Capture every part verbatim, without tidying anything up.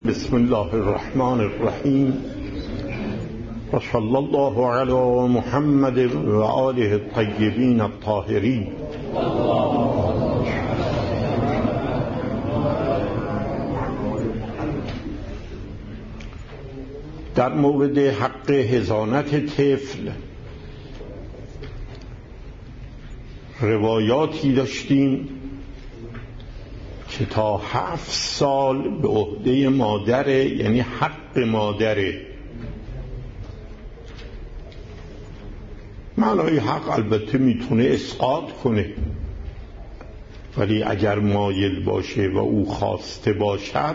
بسم الله الرحمن الرحیم و صلی الله علی محمد و آله الطیبین الطاهرین. در مورد حق حضانت طفل روایاتی داشتیم که تا هفت سال به عهده مادره، یعنی حق مادره. معنای حق البته میتونه اسقاط کنه، ولی اگر مایل باشه و او خواسته باشد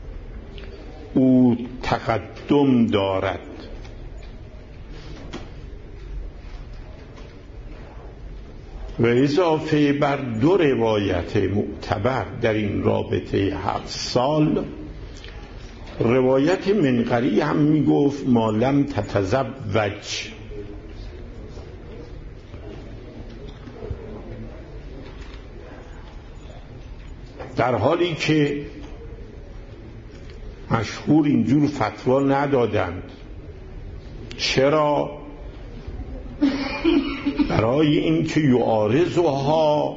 او تقدم دارد. و اضافه بر دو روایت معتبر در این رابطه هفت سال، روایت منقری هم میگفت ما لم تتزوج، در حالی که مشهور اینجور فتوا ندادند. چرا؟ برای اینکه یعارضها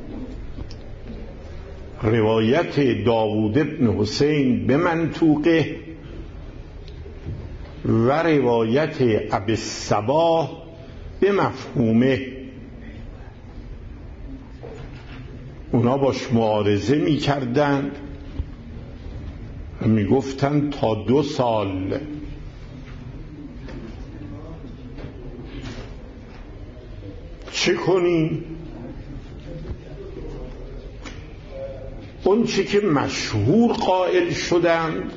روایت داوود ابن حسین به منطوقه و روایت ابی الصباح به مفهومه. اونا باش معارضه می کردند و می گفتند تا دو سال. چه کنیم؟ اون چی که مشهور قائل شدند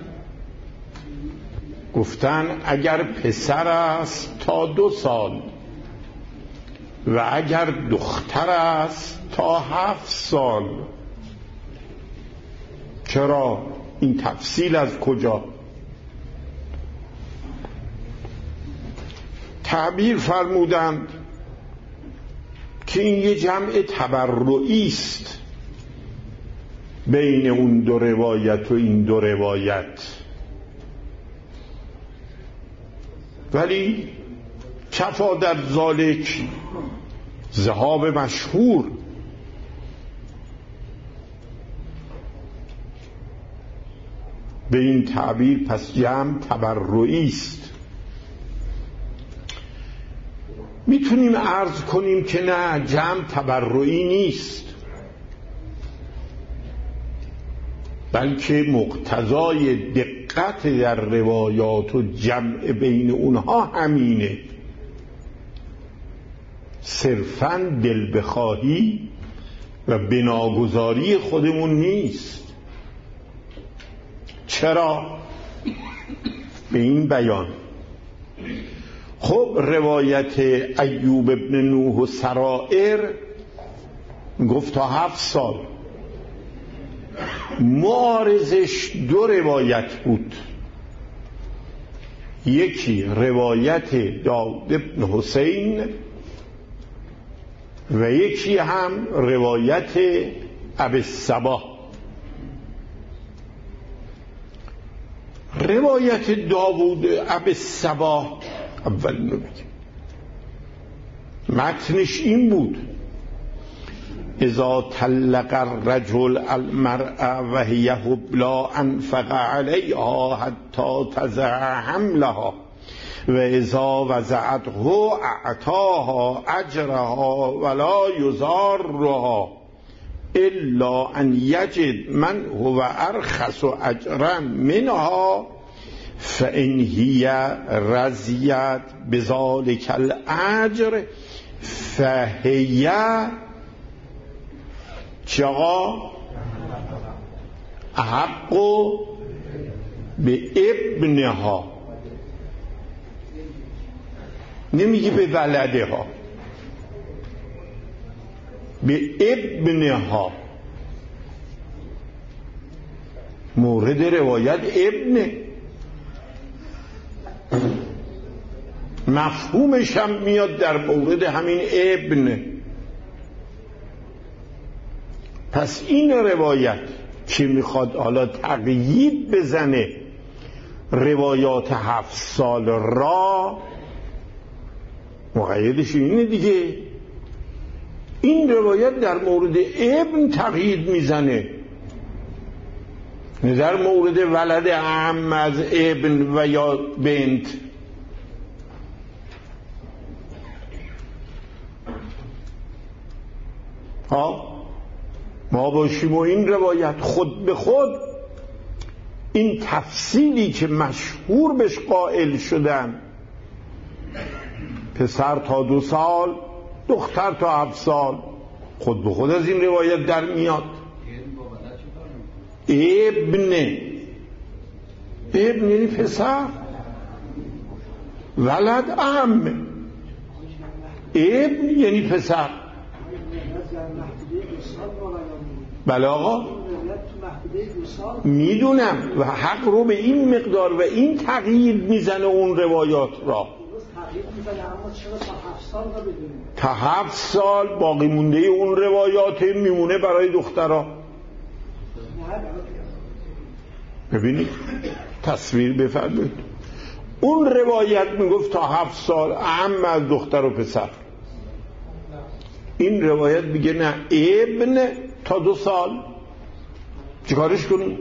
گفتن اگر پسر است تا دو سال و اگر دختر است تا هفت سال. چرا؟ این تفصیل از کجا؟ تعبیر فرمودند که این یه جمع تبرعی است بین اون دو روایت و این دو روایت، ولی کفا در ذالک ذهاب مشهور. به این تعبیر پس جمع تبرعی است. میتونیم عرض کنیم که نه، جمع تبرعی نیست، بلکه مقتضای دقت در روایات و جمع بین اونها همینه. صرفاً دل بخواهی و بناگذاری خودمون نیست. چرا؟ به این بیان. خب روایت ایوب ابن نوح و سرائر گفت تا هفت سال. معارضش دو روایت بود، یکی روایت داود ابن حسین و یکی هم روایت ابی الصباح. روایت داوود ابی الصباح اول اینو بگیم، متنش این بود: اذا طلق الرجل المرأة وهي حبلی انفق علیها حتی تضع حملها و اذا وضعته اعطاها اجرها ولا یضارها الا ان یجد من هو ارخص اجرا منها فإن هي رضیت بذلك الاجر فهي چقا احق به ابنها، نمیگی به ولده ها، به ابنها. مورد روایت ابنه، مفهومش هم میاد در مورد همین ابن. پس این روایت که میخواد حالا تقیید بزنه روایات هفت سال را، مقیدش اینه دیگه. این روایت در مورد ابن تقیید میزنه، در مورد ولد اعم از ابن و یا بنت. ها ما باشیم و این روایت خود به خود این تفصیلی که مشهور بهش قائل شدن، پسر تا دو سال دختر تا هفت سال، خود به خود از این روایت در میاد. ابن ابن یعنی پسر، ولد ام، ابن یعنی پسر. بله آقا میدونم و حق رو به این مقدار و این تغییر میزنه اون روایات را. تا هفت سال باقی مونده اون روایات میمونه برای دخترها. ببینید تصویر بفرمایید، اون روایت میگفت تا هفت سال اعم از دختر و پسر، این روایت میگه نه ابن تا دو سال. چیکارش کنیم؟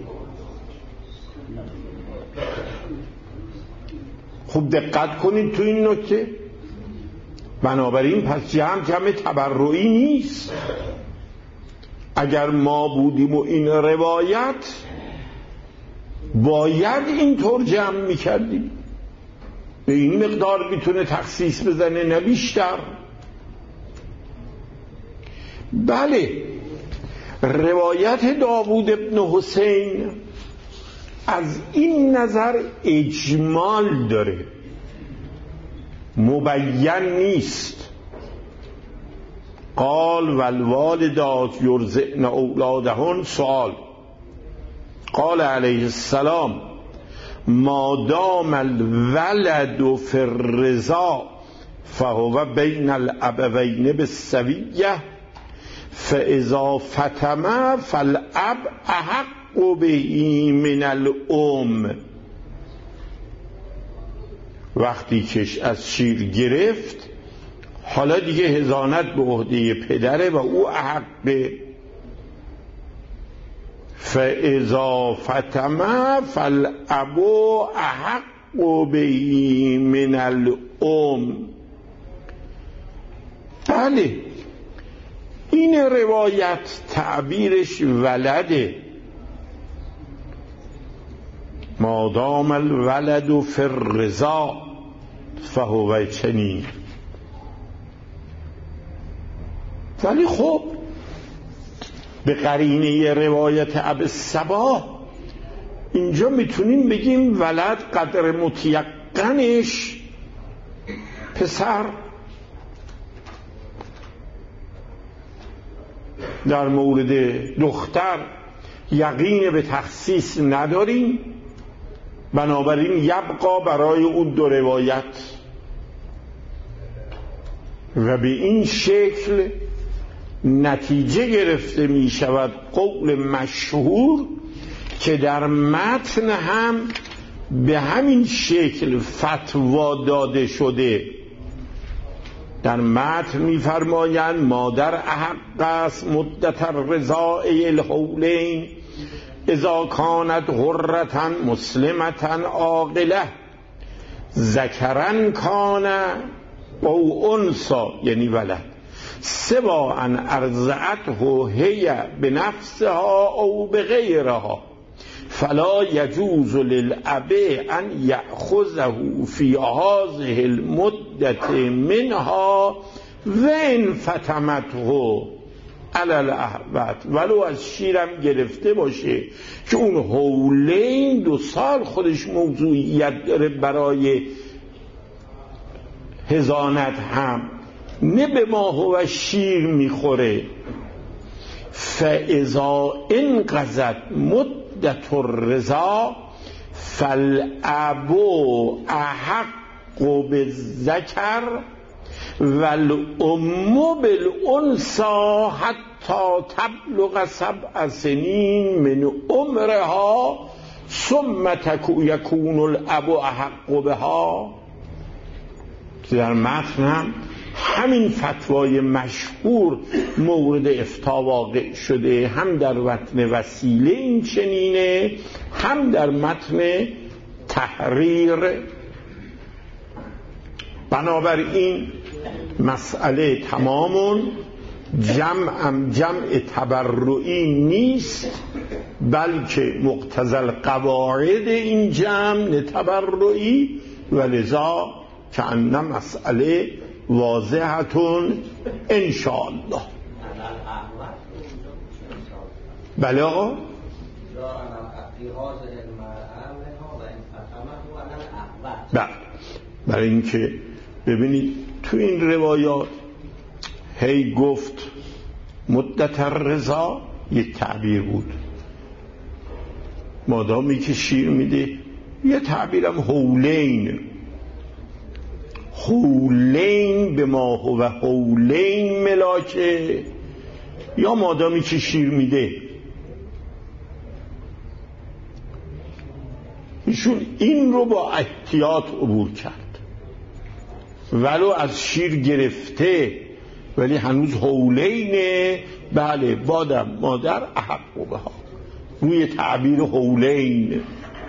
خوب دقت کنید تو این نکته. بنابراین پس جمع جمع تبرعی نیست. اگر ما بودیم و این روایت باید اینطور جمع میکردیم، به این مقدار میتونه تخصیص بزنه نه بیشتر. بله روایت داوود ابن حسین از این نظر اجمال داره، مبین نیست. قال والوالدات یرضعن اولادهن، سوال قال علیه السلام ما دام الولد فی الرضا فهو بین الابوین بالسویه فاذا فتم فالاب احق به من الام. وقتی کش از شیر گرفت حالا دیگه حضانت به عهده پدره و او احق به. فاذا فتم فالاب احق به من الام. بله این روایت تعبیرش ولده، ما دام الولد فی الرضا فهو چنین. ولی خب به قرینه روایت ابی الصباح اینجا میتونیم بگیم ولد قدر متیقنش پسر. در مورد دختر یقین به تخصیص نداریم، بنابراین یبقا برای اون دو روایت و به این شکل نتیجه گرفته می شود قول مشهور که در متن هم به همین شکل فتوا داده شده. در متن می فرمایند مادر احق است مدت الرضاع الحولین اذا کانت حرة مسلمة عاقلة ذکرا کان او انثی، یعنی ولد، سوا ان ارضعته هی بنفسها او بغیرها فلا یجوز للاب ان یأخذه فی هذه المدة منها و ان فتمته علی الاحوط، ولو از شیرم گرفته باشه که اون حولین دو سال خودش موضوعیت داره برای حضانت هم، نه به ماه و شیر میخوره. فاذا انقضت مدت الرضا فالاب احق بالذکر والام بالانثى حتی تبلغ سبع سنین من عمرها ثم تکو یکون الاب احق بها. در متن هم همین فتوای مشهور مورد افتاء واقع شده، هم در متن وسیله این چنینه، هم در متن تحریر. بنابراین مسئله تمامون جمع جمع تبرعی نیست، بلکه مقتضی القواعد این جمع تبرعی، و لذا کأن مسئله واضحتون انشاءالله. بله آقا؟ بله، برای اینکه ببینید تو این روایات هی گفت مدت الرضا یک تعبیر بود، مادامی که شیر میده یه تعبیرم حولین، حولین به ما هو حولین ملاکه، یا مادامی که شیر میده. ایشون این رو با احتیاط عبور کرد، ولو از شیر گرفته ولی هنوز حولینه. بله بادم مادر احق بها، روی تعبیر حولین.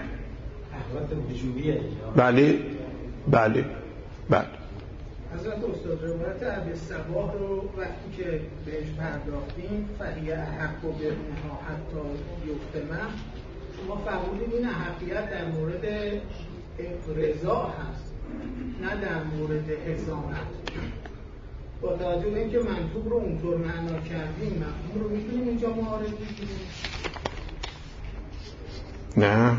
بله بله بله. حضرت استاد روایت ابی صباح رو وقتی که بهش پرداختیم فهیه احق بهنها حتی یفتمه، شما فرمودید این احقیت در مورد رضا هست نه در مورد حضانت. با توجه به اینکه منطوق رو اونطور معنا کردیم، مفهوم رو میتونیم اینجا معارض بگیریم؟ نه،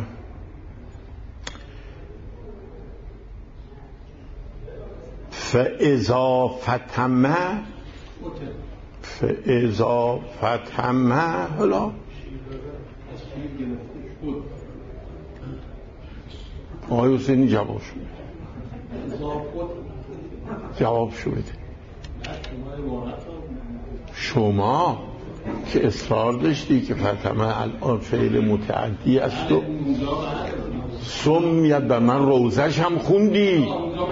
فاذا فتمه فاذا فتمه حالا آقای حسینی جواب شو جواب شو بده. شما که اصرار داشتی که فتمه الان فعل متعدی است و سمیت به من روزش هم خوندی.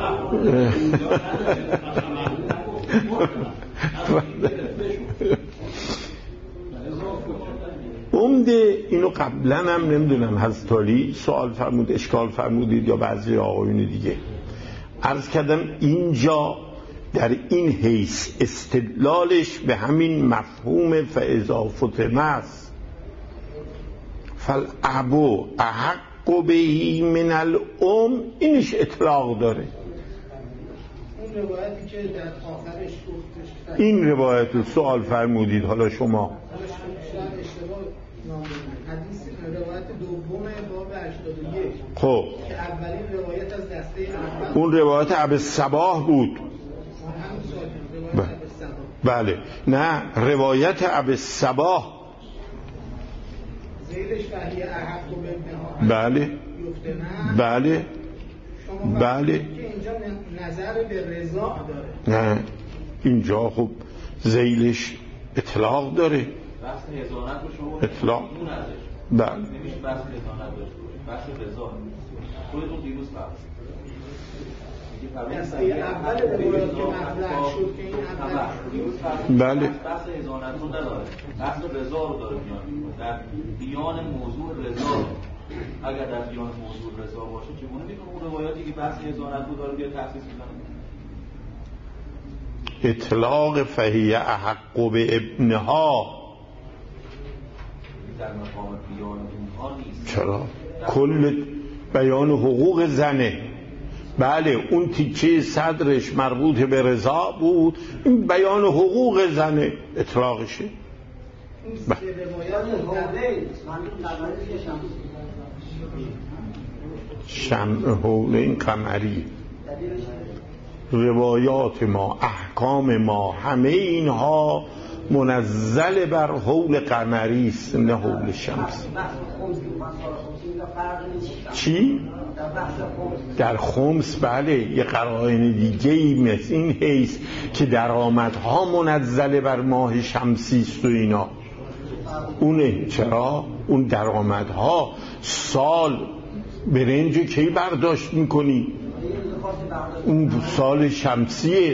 عمده اینو قبلا هم نمیدونم حضرت علی سوال فرمود اشکال فرمودید یا بعضی آقایون دیگه عرض کردم اینجا در این حیث استدلالش به همین مفهوم فاذا فتمه است. فالابو احق بهی من الام، اینش اطلاق داره. اون روایتی که در آخرش گفتش، این روایت سوال فرمودید حالا شما حدیث روایت دوم باب هشتاد و یک خب که اولین روایت از دسته اول اون روایت ابی صباح بود. بله نه، روایت ابی صباح زیدش فهیه احق بهنها بله بله بله که اینجا نظر به رضا داره. نه اینجا خب زیلش اطلاق داره. بحث هزانت رو شما اطلاق اون ازش بله نمیشه بحث هزانت داشت بحث رضا خودتون دیروز فرض دسته اول روایت که مطرح شد که این اول بله بحث هزانت رو نداره، بحث رضا رو داره میان در بیان موضوع رضا. اگر در بیان موضوع رضا باشه چگونه میتونه اون روایاتی که بحث هزانت رو داره بیا تخصیص بزنه؟ اطلاق فهیه احق به ابنها در مقام بیان اونها نیست. چرا؟ کل بیان حقوق زنه. بله اون تیکه صدرش مربوط به رضا بود، این بیان حقوق زنه اطلاقشه. شمع حولین قمری، روایات ما احکام ما همه اینها منزل بر حول قمری است نه حول شمس. چی؟ در خمس بله یه قرائن دیگه ای مثل این حیث که درآمدها منزله بر ماه شمسی است و اینا اونه. چرا؟ اون درآمدها سال برنج کی برداشت میکنی؟ اون سال شمسیه،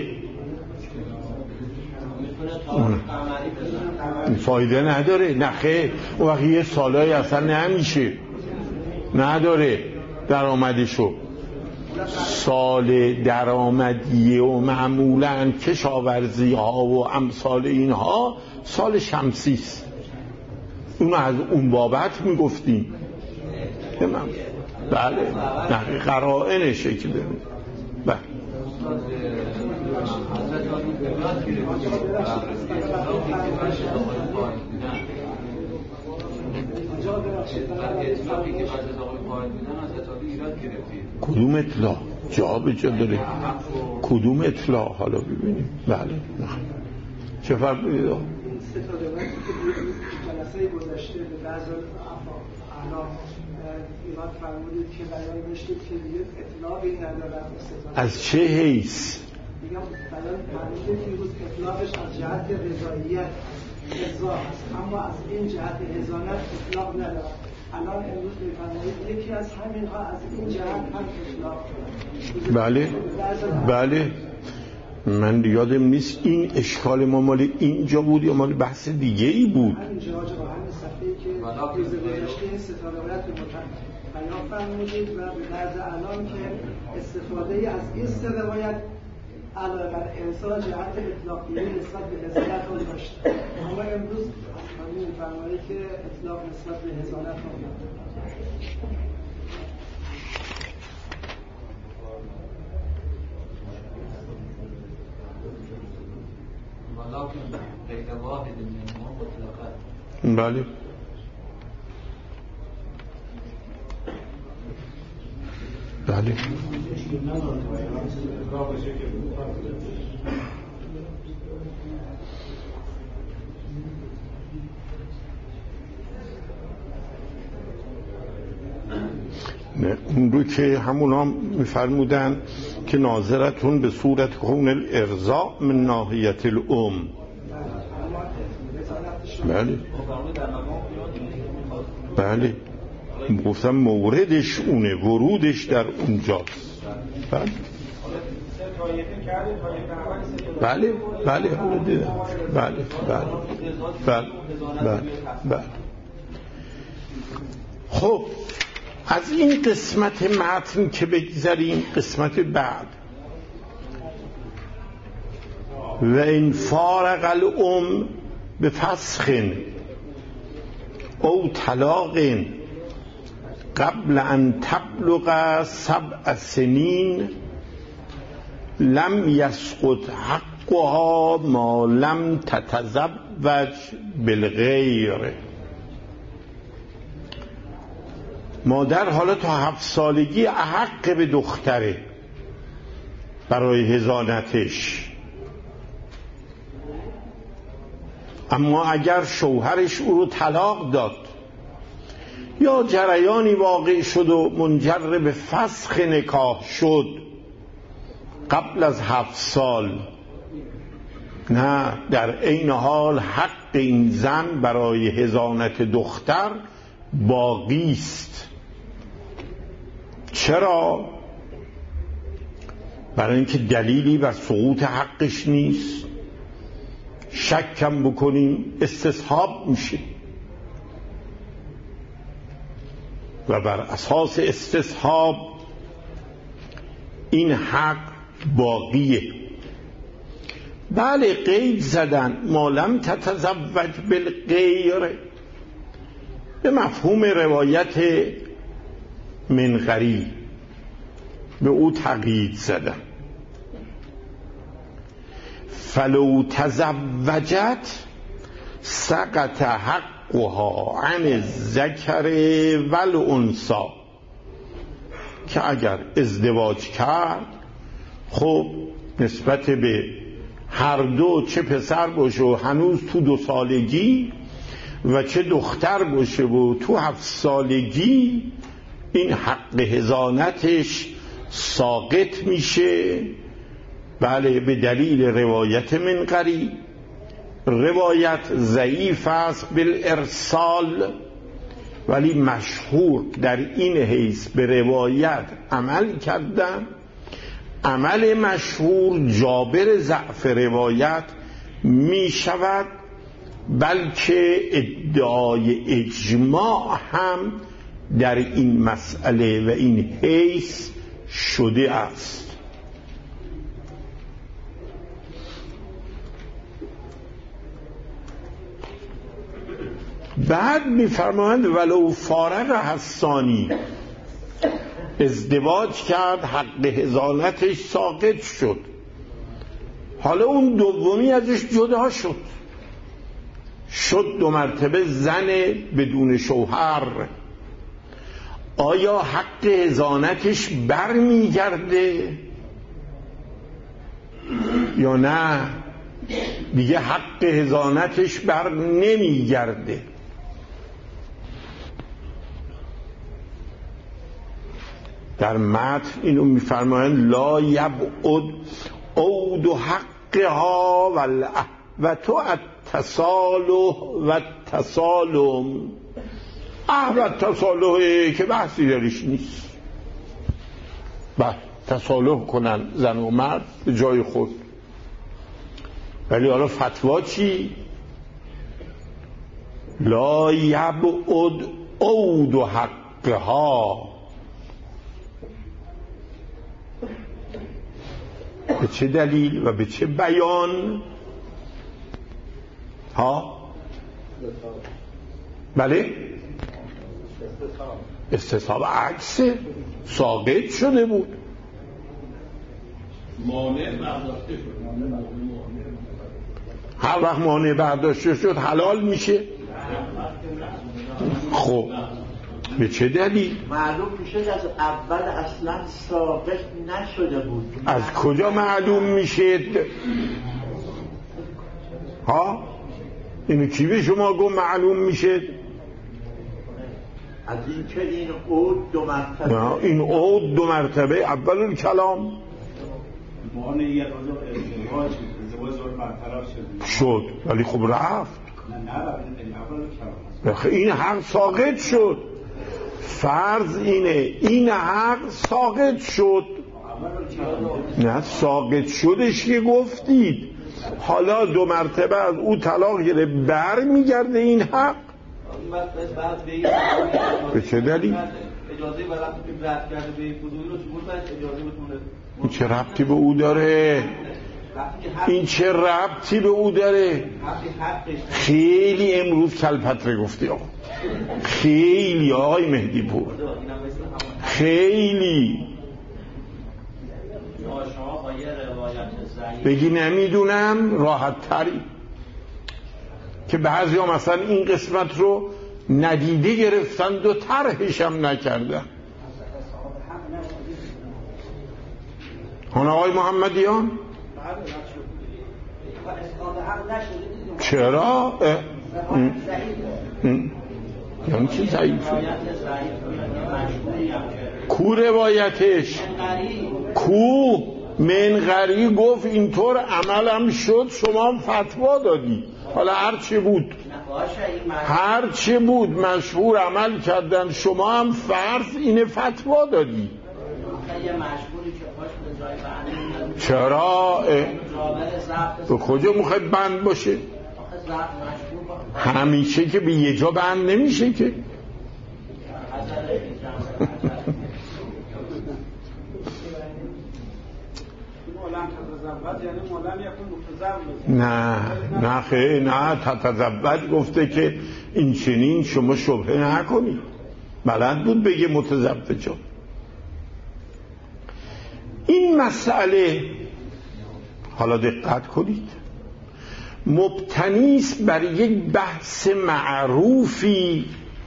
فایده نداره. نخه اون وقت یه سالهای اصلا نمیشه، نداره درآمدشو. سال درآمدیه و معمولا کشاورزی ها و امثال اینها سال شمسی است. اونو از اون بابت میگفتیم. بله نه قرائن شکل داره. بله کدوم اطلاع جا به جا داره؟ کدوم اطلاع حالا ببینیم. بله چه فرق داره؟ ستاره جلسه گذشته به بعض اعلام ایراد فرمودید که بیان داشتید که دیگه اطلاعی ندارن از چه حیث؟ میگم بیان فرمودید که روز اطلاعش از جهت رضاییت رضا هست، اما از این جهت رضایت اطلاع ندارن. الان امروز میفرمایید یکی از همینها از این جهت هم اطلاع. بله بله من یادم نیست این اشکال ما مال اینجا بود یا مال بحث دیگه ای بود. همین جا با همین صفحه‌ای که روز گذشته ستاره روایت بیان فرمودید و به طرز الان که استفاده از این سه روایت علاوه بر امسال جهت اطلاقیه نسبت به هزانت رو داشت، اما امروز همین فرمایید که اطلاق نسبت به هزانت رو داشت. بله بله نه اون رو که همون هم میفرمودن که ناظرتون به صورت کون الارضاء من ناحیت الام. بله بله گفتم موردش اونه، ورودش در اونجاست. بله بله بله حالا دیدم. بله بله بله بله بله. خب از این قسمت متن که بگذاریم قسمت بعد. و این فارق الام به فسخ او طلاق قبل ان تبلغ سبع سنین لم یسقط حقها ما لم تتزوج بالغیر. مادر حالا تا هفت سالگی احق به دختره برای حضانتش، اما اگر شوهرش او رو طلاق داد یا جریانی واقع شد و منجر به فسخ نکاح شد قبل از هفت سال، نه در عین حال حق این زن برای حضانت دختر باقی است. چرا؟ برای اینکه دلیلی بر سقوط حقش نیست. شکم بکنیم استصحاب میشه و بر اساس استصحاب این حق باقیه. بله قید زدن ما لم تتزوج بالغیر به مفهوم روایت منقری به او تقیید زدن. فلو تزوجت سقط حقها عن الذکر والانثی، که اگر ازدواج کرد خب نسبت به هر دو، چه پسر باشه و هنوز تو دو سالگی و چه دختر باشه و تو هفت سالگی، این حق حضانتش ساقط میشه. بله، به دلیل روایت منقری. روایت ضعیف است بالارسال، ولی مشهور در این حیث به روایت عمل کردن. عمل مشهور جابر ضعف روایت می شود، بلکه ادعای اجماع هم در این مسئله و این حیث شده است. بعد می‌فرمایند ولو فارق حسانی، ازدواج کرد، حق حضانتش ساقط شد، حالا اون دومی ازش جدا شد، شد دو مرتبه زن بدون شوهر، آیا حق حضانتش بر میگرده یا نه؟ دیگه حق حضانتش بر نمیگرده. در متن اینو میفرمایند لا یبعد عود حقها و تو التصالح و التسالم. اه و التسالح که بحثی درش نیست، بله تصالح کنن زن و مرد به جای خود. ولی حالا فتوا چی؟ لا یبعد عود حقها. به چه دلیل و به چه بیان؟ ها؟ بله؟ استصحاب عکس ساقط شده بود، مانع برداشته شد. هر وقت مانع برداشته شد حلال میشه. خب به چه دلیل؟ معلوم میشه از اول اصلا ساقط نشده بود. از کجا معلوم میشه؟ ها؟ اینو کی به شما گفت معلوم میشه؟ از این که این عود دو مرتبه، نه این عود دو مرتبه اول الکلام مانع یه روز ازدواج ازدواج برطرف شد شد، ولی خب رفت. نه نه اول کلام این حق ساقط شد. فرض اینه این حق ساقط شد. نه ساقط شدش که گفتید، حالا دو مرتبه از او طلاق گیره بر میگرده این حق. به چه دلیل؟ اجازه و رفتی که رد کرده به فضولی رو چون باید اجازه بتونه. این چه ربطی به او داره؟ این چه ربطی به او داره؟ خیلی امروز کلپتره گفتی آقا، خیلی آقای مهدی پور، خیلی بگی نمیدونم راحت تری که بعضی ها مثلا این قسمت رو ندیده گرفتند و طرحش هم نکردن. هن آقای محمدیان چرا؟ یعنی چی ضعیفه؟ کو روایتش؟ کو منقری گفت اینطور عملم شد، شما هم فتوا دادی. حالا هر چی بود هر چی بود مشهور عمل کردن، شما هم فرض اینه فتوا دادی. چرا؟ به کجا میخوای بند باشه؟ همیشه که به یه جا بند نمیشه که. نه نه خیلی نه تتزبد گفته که این چنین شما شبهه نکنید. بلد بود بگه متزبجا. این مسئله حالا دقت کنید مبتنیست بر یک بحث معروفی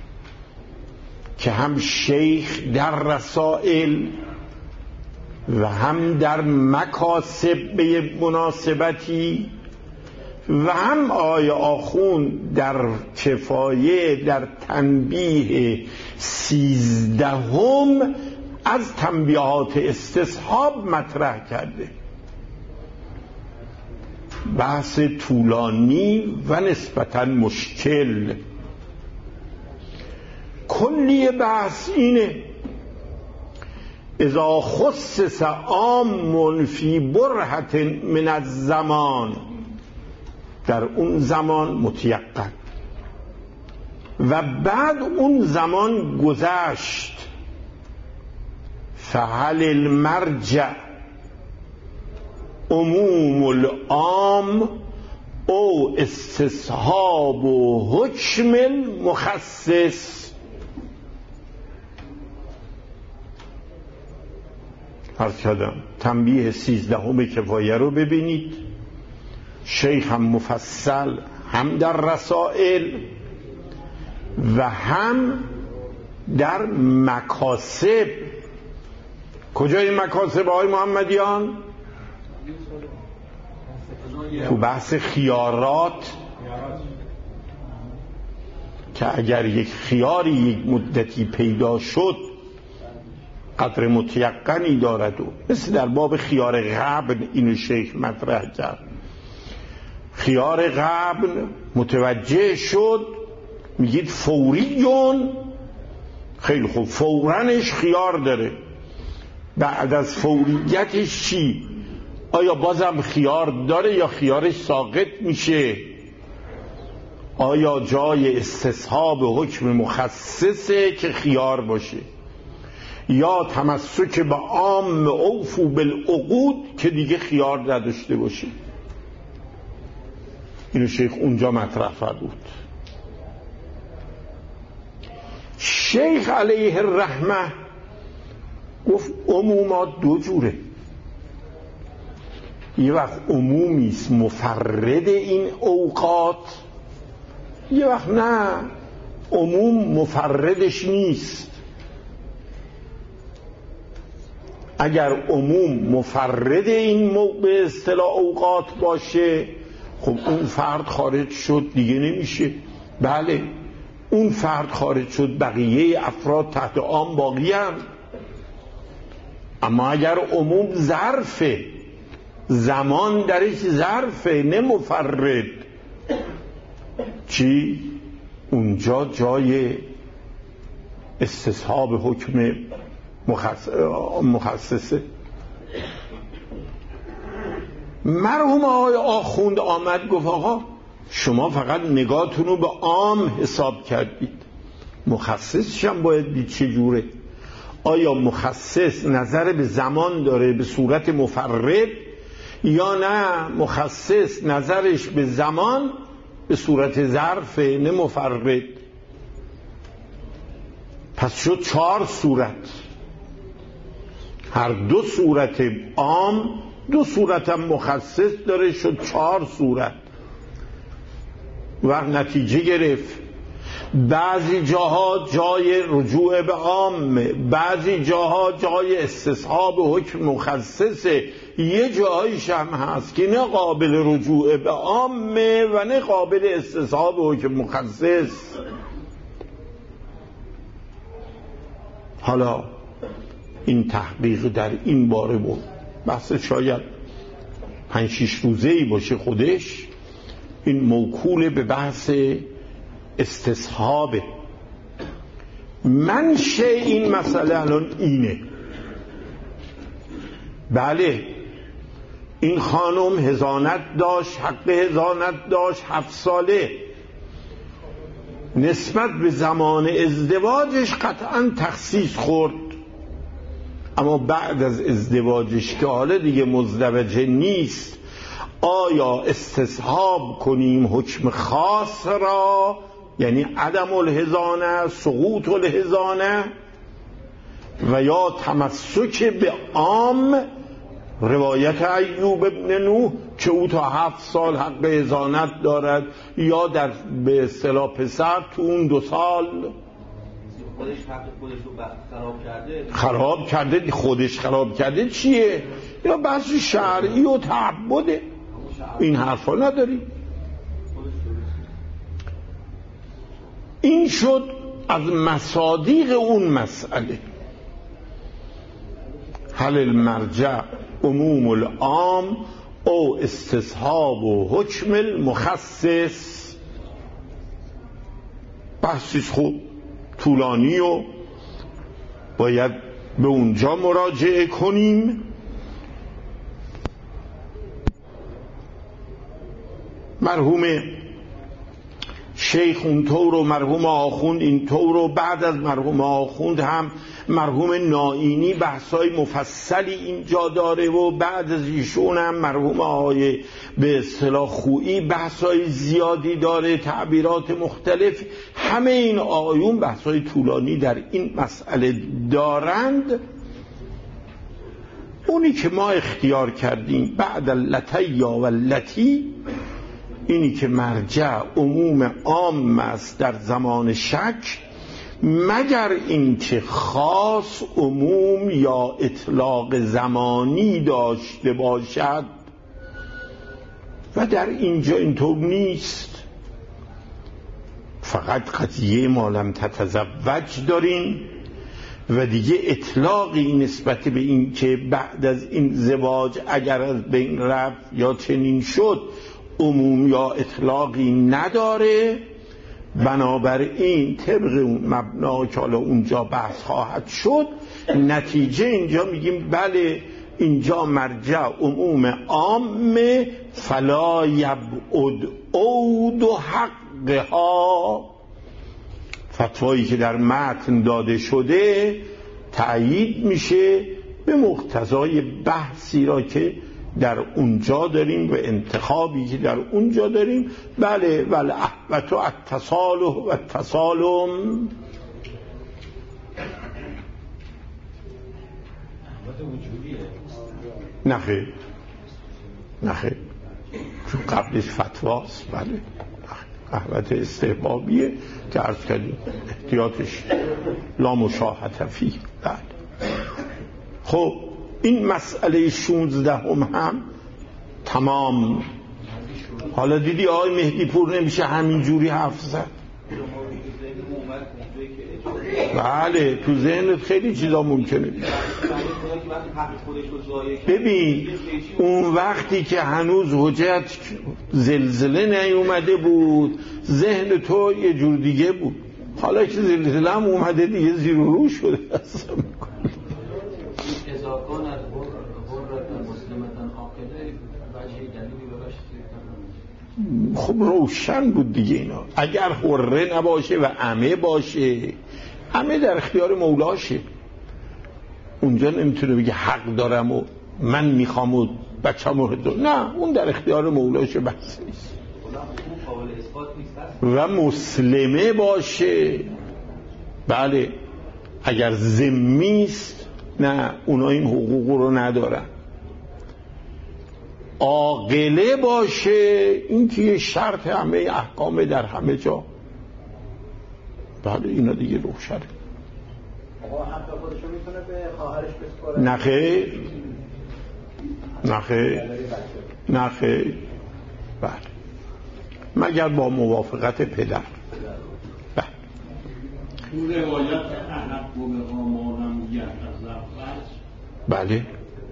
که هم شیخ در رسائل و هم در مکاسب به مناسبتی و هم آیه آخون در کفایه در تنبیه سیزدهم از تنبیهات استصحاب مطرح کرده. بحث طولانی و نسبتاً مشکل. کلی بحث اینه اذا خصص عام فی برهة من الزمان، در اون زمان متیقن و بعد اون زمان گذشت، فهل المرجع عموم العام او استصحاب و حکم المخصص. عرض کردم تنبیه سیزدهم کفایه رو ببینید، شیخ هم مفصل هم در رسائل و هم در مکاسب. کجای مکاسب های محمدیان؟ تو بحث خیارات، که اگر یک خیاری یک مدتی پیدا شد قدر متیقنی دارد، و مثل در باب خیار غبن اینو شیخ مطرح کرد. خیار غبن متوجه شد، میگید فوریون، خیلی خوب، فورنش خیار داره، بعد از فوریتش چی؟ آیا بازم خیار داره یا خیارش ساقط میشه؟ آیا جای استصحاب حکم مخصصه که خیار باشه، یا تمسک به عام اوفو بالعقود که دیگه خیار نداشته باشه؟ اینو شیخ اونجا مطرح فرمود. شیخ علیه الرحمه گفت عمومات دو جوره، یه وقت عمومیست مفرد این اوقات، یه وقت نه عموم مفردش نیست. اگر عموم مفرد این به اصطلاح اوقات باشه، خب اون فرد خارج شد دیگه نمیشه. بله اون فرد خارج شد، بقیه افراد تحت عام باقی هم. اما اگر عموم ظرفه، زمان درش ظرفه نه مفرد، چی؟ اونجا جای استصحاب حکم مخصصه. مرحوم آقای آخوند آمد گفت آقا شما فقط نگاهتون رو به عام حساب کردید، مخصصش هم باید دید چجوره. آیا مخصص نظر به زمان داره به صورت مفرد، یا نه مخصص نظرش به زمان به صورت ظرفه نه مفرد؟ پس شد چهار صورت، هر دو صورت عام، دو صورت هم مخصص داره، شد چهار صورت. و نتیجه گرفت بعضی جاها جای رجوع به عامه، بعضی جاها جای استصحاب حکم مخصصه، یه جایش هم هست که نه قابل رجوع به عامه و نه قابل استصحاب حکم مخصص. حالا این تحقیق در این باره بود، بحث شاید پنج شیش روزه‌ای باشه خودش، این موکول به بحث استصحابه. منشه این مسئله الان اینه، بله این خانم هزانت داشت، حق هزانت داشت، هفت ساله، نسبت به زمان ازدواجش قطعا تخصیص خورد، اما بعد از ازدواجش که حالا دیگه مزدوجه نیست، آیا استصحاب کنیم حکم خاص را، یعنی عدم الهزانه، سقوط الهزانه، و یا تمسک به عام روایت ایوب ابن نوح که او تا هفت سال حق هزانت دارد، یا در به اصطلاح پسر تو اون دو سال خودش حق خودش رو خراب کرده. خراب کرده خودش خراب کرده چیه؟ یا بحث شرعی و تعبده، این حرفا نداریم. این شد از مصادیق اون مسئله. هل المرجع عموم العام او استصحاب و حکم المخصص. بحثی خوب طولانی و باید به اونجا مراجعه کنیم. مرحوم شیخ اونطور و مرحوم آخوند اینطور و بعد از مرحوم آخوند هم مرحوم نائینی بحثای مفصلی اینجا داره و بعد از ایشون هم مرحوم آقای به اصطلاح خویی بحثای زیادی داره، تعبیرات مختلف. همه این آقایون بحثای طولانی در این مسئله دارند. اونی که ما اختیار کردیم بعد اللتی و اللتی، اینی که مرجع عموم عام است در زمان شک، مگر اینکه خاص عموم یا اطلاق زمانی داشته باشد و در اینجا اینطور نیست. فقط قضیه ما لم تتزوج داریم و دیگه اطلاقی نسبت به این که بعد از این زواج اگر از بین رفت یا چنین شد عموم یا اطلاقی نداره. بنابراین طبق اون مبنا که حالا اونجا بحث خواهد شد، نتیجه اینجا میگیم بله اینجا مرجع عموم عام فلا یبعد عود حقها. فتوایی که در متن داده شده تأیید میشه به مقتضای بحثی را که در اونجا داریم و انتخابی که در اونجا داریم. بله ولی احبت و التصالح و التسالم. نخیر نخیر چون قبلش فتواست. بله احبت استحبابیه که عرض کردیم احتیاطش لا مشاهده فیه. بله خب این مسئله شونزدهم هم تمام. حالا دیدی آقای مهدی پور نمیشه همین جوری حرف زد. بله تو ذهنت خیلی چیزا ممکنه. ببین اون وقتی که هنوز حجت زلزله نیومده بود ذهن تو یه جور دیگه بود. حالا که زلزله هم اومده دیگه زیر و رو شده. خب روشن بود دیگه اینا. اگر حره نباشه و عمه باشه، عمه در اختیار مولاشه، اونجا نمیتونه بگه حق دارم و من میخوام و بچه‌مو هدو. نه اون در اختیار مولاشه، بحث نیست. و مسلمه باشه. بله اگر ذمیست نه اونا این حقوق رو ندارن. عاقله باشه این که یه شرط همه احکام در همه جا. بله اینا دیگه روشنه. آقا حتی خودشو میتونه به خواهرش بسپاره؟ نخیر نخیر نخیر. بله مگر با موافقت پدر. بله اون روایت احق به آمانم یک از لفظ. بله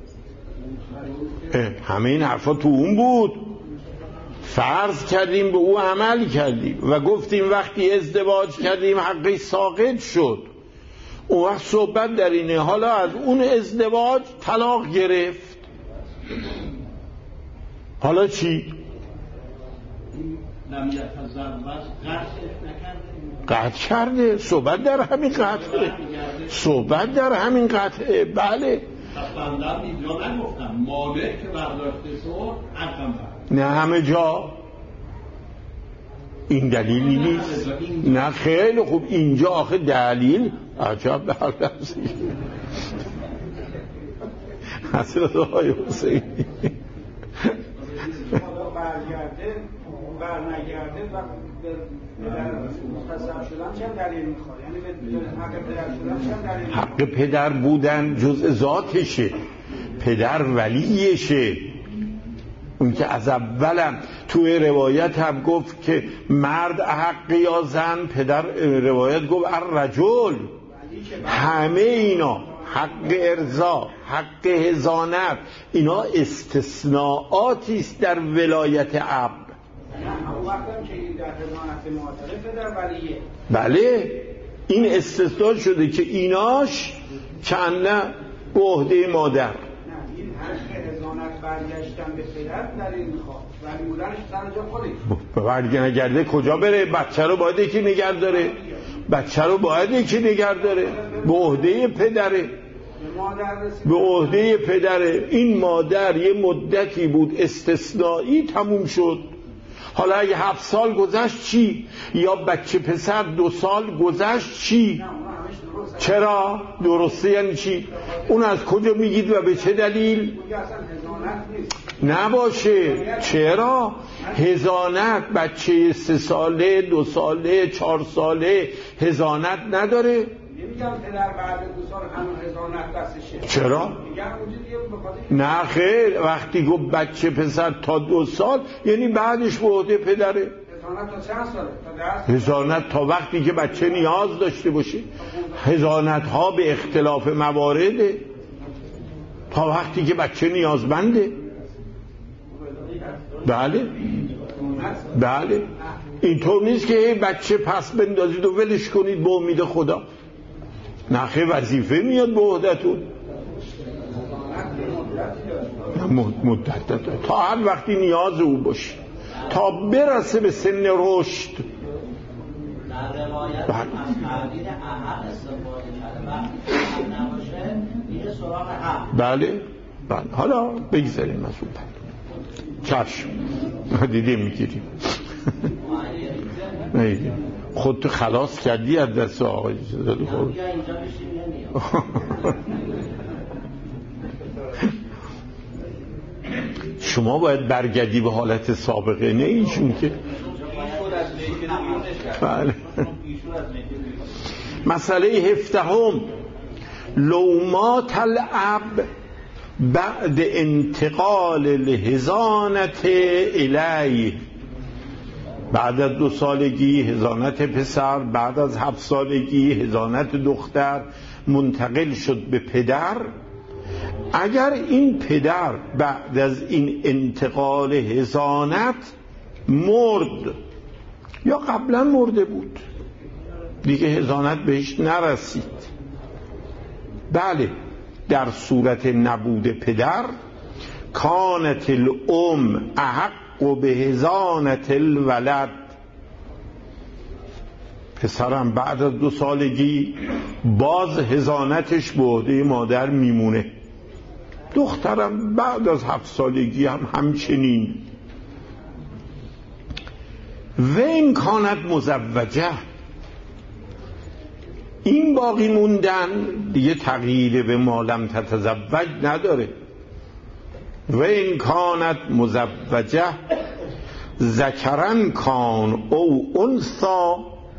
همه این حرفا تو اون بود. فرض کردیم به او عمل کردیم و گفتیم وقتی ازدواج کردیم حقی ساقط شد. اون وقت صحبت در اینه حالا از اون ازدواج طلاق گرفت، حالا چی؟ قطع کرده. صحبت در همین قطعه. صحبت در همین قطعه. بله بندم اینجا نگفتم مالک که برداشته شد حقم برد. نه همه جا این دلیلی نیست. نه خیلی خوب اینجا آخه دلیل عجب به حال لفظی حضرت آقای حسینی برگرده برنگرده و پدر مختصر شدن چند دلیل میخواد؟ یعنی به حق پدر شدن چند دلیل؟ حق پدر بودن جزء ذاتشه، پدر ولیشه. اون که از اولم توی روایت هم گفت که مرد حق یا زن، پدر روایت گفت الرجل. همه اینا حق ارضا، حق حضانت، اینا استثناءاتی است در ولایت اب. بله این استثناء شده که ایناش کنه به عهده مادر. این حق حضانت برگشتن به پدر در این میخواد ولی بودنش سر جا خودش برگه نگرده کجا بره؟ بچه رو باید یکی نگر داره، بچه رو باید یکی نگر داره، به عهده پدره، به عهده پدره. این مادر یه مدتی بود استثنایی تموم شد. حالا اگه هفت سال گذشت چی؟ یا بچه پسر دو سال گذشت چی؟ چرا؟ درسته یعنی چی؟ اون از کجا میگید و به چه دلیل؟ نباشه. چرا؟ حضانت بچه سه ساله، دو ساله، چهار ساله حضانت نداره؟ نمیگم پدر بعد دو سال هنوز حضانت دستشه. چرا؟ نه خیر، وقتی گفت بچه پسر تا دو سال یعنی بعدش به عهده پدره. حضانت تا چند ساله؟ حضانت تا وقتی که بچه نیاز داشته باشه. حضانت ها به اختلاف موارده، تا وقتی که بچه نیازمنده. بله بله اینطور نیست که هی بچه پس بندازید و ولش کنید به امید خدا. نخه وظیفه میاد به عهدتون. مدت داره تا هر وقتی نیاز او باشه، تا برسه به سن رشد. در روایت از تعبیر احد استفاده کرده وقتی که نباشه میره سراغ حق. بله بله حالا بگذاریم از اون بعد چشم دیده میگیریم. خودتو خلاص کردی از دست آقای زدی خود. شما باید برگردی به حالت سابقه، نه ایشون که. بله. مسئله هفدهم لومات الاب بعد انتقال الحضانت الیه. بعد از دو سالگی حضانت پسر، بعد از هفت سالگی حضانت دختر منتقل شد به پدر. اگر این پدر بعد از این انتقال حضانت مرد یا قبلا مرده بود دیگه حضانت بهش نرسید، بله در صورت نبود پدر کانت الام احق به حضانت الولد. پسرم بعد از دو سالگی باز حضانتش به عهده مادر میمونه، دخترم بعد از هفت سالگی هم همچنین. و این کانت مزوجه، این باقی موندن دیگه تغییر به ما لم تتزوج نداره. و این کانت مزوجه ذکرن کان او انثی.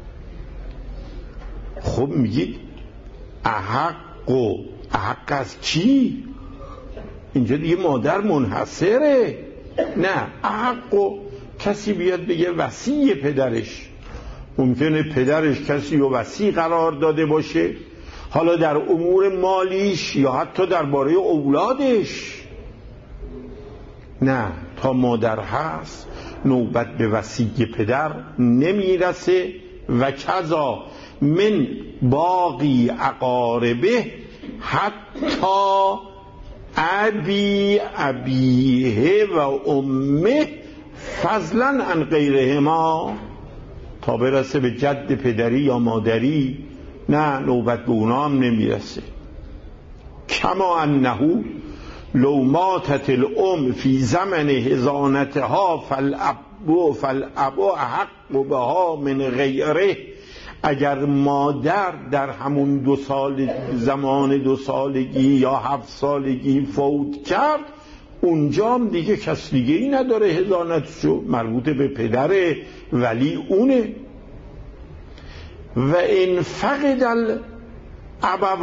خب میگید احق و احق از کی؟ اینجا دیگه مادر منحصره. نه، احق و کسی بیاد بگه وصی پدرش. ممکنه پدرش کسی رو وصی قرار داده باشه، حالا در امور مالیش یا حتی درباره اولادش. نه، تا مادر هست نوبت به وصی پدر نمیرسه. و کذا من باقی اقاربه حتی ابی ابیه و امه فضلا عن غیرهما، تا برسه به جد پدری یا مادری نه، نوبت به اونا هم نمیرسه. کما انه لو ماتت الام فی زمن حضانتها فالاب فالاب احق بها من غیره. اگر مادر در همون دو سال زمان دو سالگی یا هفت سالگی فوت کرد، اونجا هم دیگه کس دیگه ای نداره حضانتشو، مربوط به پدر ولی اونه. و ان فقد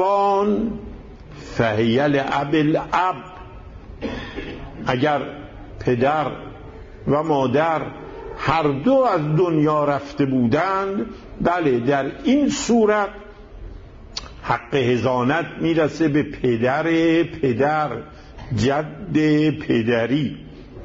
الابوان فهی لاب الاب. اگر پدر و مادر هر دو از دنیا رفته بودند، بله در این صورت حق حضانت میرسه به پدر پدر، جد پدری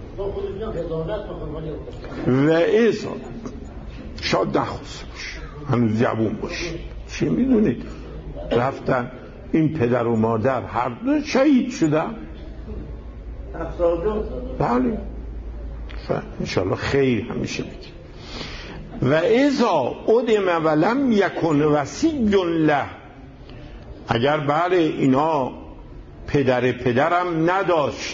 و ازا شاید نخواست باشه، هنوز جوون باشه، چه میدونید رفتن این پدر و مادر هر دو شهید شدن. بله انشاءالله خیر همیشه بگید. و ازا ادم ولم یکن وصی له، اگر بله اینا پدر پدرم نداشت،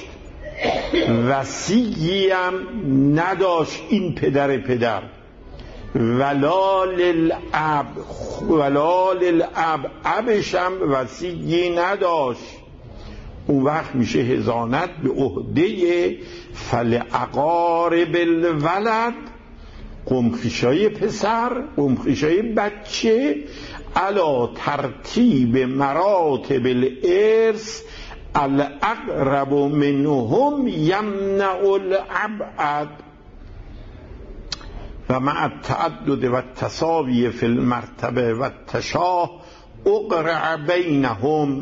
وصیی هم نداشت این پدر پدر، ولا للاب ولا للاب ابش هم وصیی نداشت، اون وقت میشه حضانت به عهده فلعقارب الولد، قمخیشای پسر، قمخیشای بچه، علا ترتیب مراتب الارث الاقرب منهم یمنع الابعد و مع التعدد و التساوی فی المرتبه و التشاه اقرع بینهم.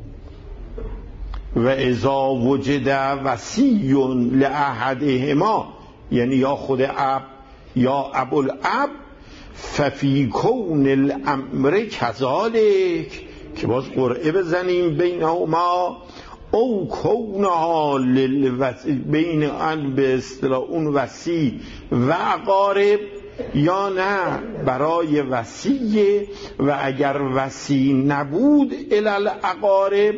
و اذا وجد وصی لاحدهما، یعنی یا خود اب یا ابوالاب، ففی کون الامر کذالک، که باز قرعه بزنیم بینهما، او کونها للوصی، بین ان به اصطلاح اون وصی و اقارب، یا نه برای وصی و اگر وصی نبود الی الاقارب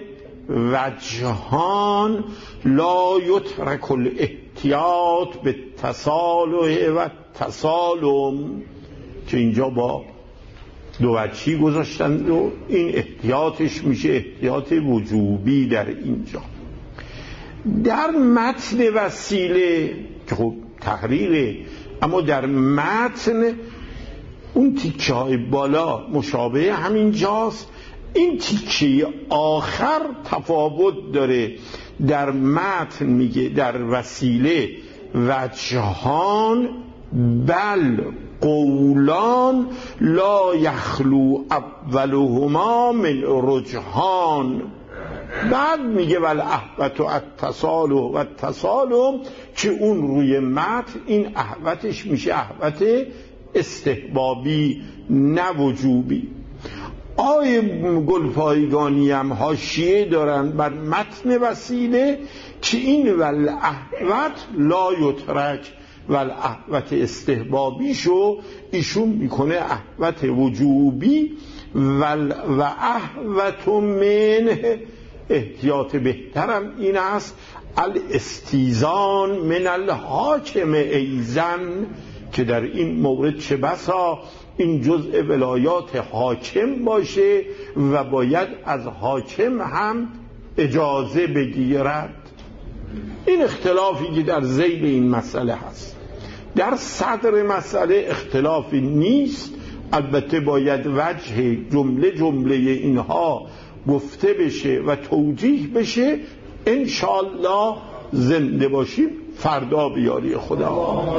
وجهان لا یترک الاحتیاط به تصالح و تسالم، که اینجا با دو وجهی گذاشتند و این احتیاطش میشه احتیاط وجوبی در اینجا. در متن وسیله که خب تحریره، اما در متن اون تیکه های بالا مشابه همین جاست، این تیکه آخر تفاوت داره. در متن میگه در وسیله وجهان بل قولان لا یخلو اولهما من رجحان، بعد میگه ول احوت و التصالح و التسالم، که اون روی متن این احوتش میشه احوت استحبابی نه وجوبی. آیه گلپایگانی هم حاشیه دارن بر متن وسیله که این ول احوت لا یترک، ول احوت استحبابی شو ایشون میکنه احوت وجوبی، ول و احوت من احتیاط بهترم این است الاستیزان من الحاکم ایزن، که در این مورد چه بسا این جزء ولایات حاکم باشه و باید از حاکم هم اجازه بگیرد. این اختلافی که در ذیل این مسئله هست. در صدر مسئله اختلافی نیست، البته باید وجه جمله جمله اینها گفته بشه و توجیه بشه. انشالله زنده باشیم، فردا بیاری خدا.